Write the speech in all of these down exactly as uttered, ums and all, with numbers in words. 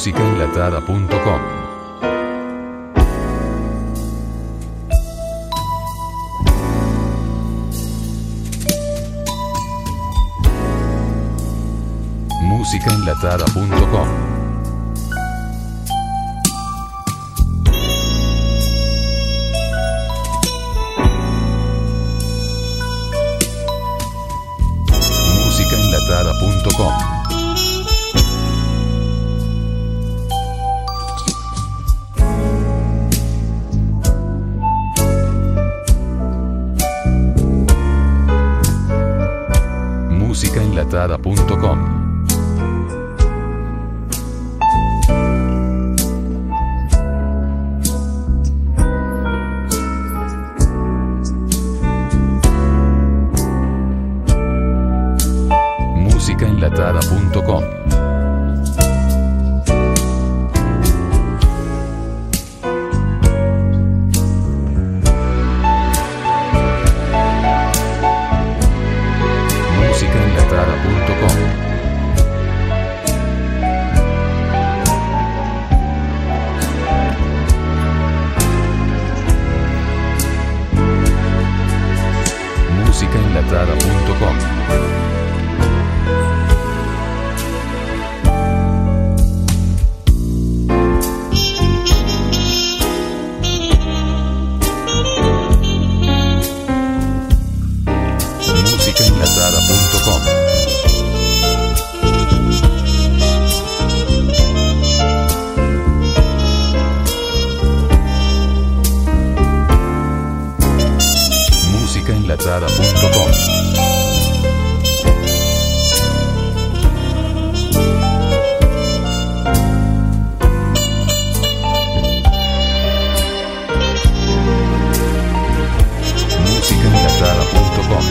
musicaenlatada punto com. musicaenlatada punto com. musicaenlatada punto com. musicaenlatada punto com. musicaenlatada punto com. musicaenlatada punto com. musicaenlatada punto com. musicaenlatada punto com. musicaenlatada punto com. musicaenlatada punto com.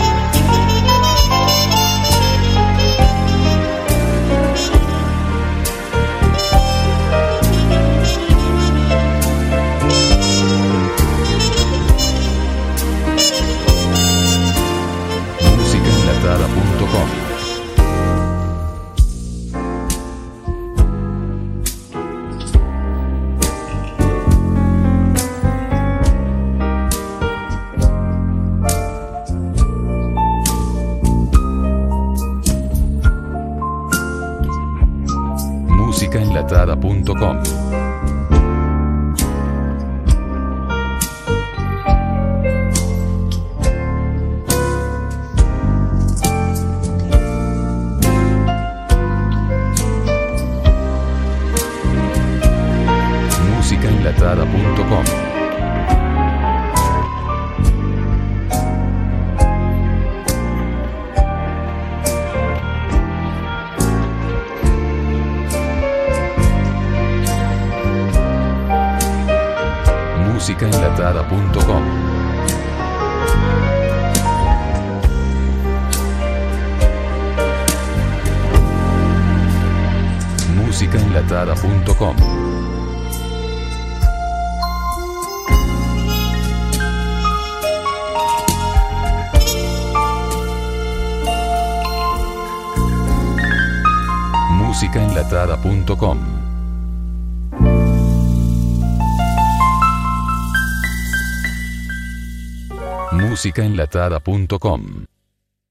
musicaenlatada punto com. musicaenlatada punto com. musicaenlatada punto com. musicaenlatada punto com. musicaenlatada punto com. musicaenlatada punto com. musicaenlatada punto com.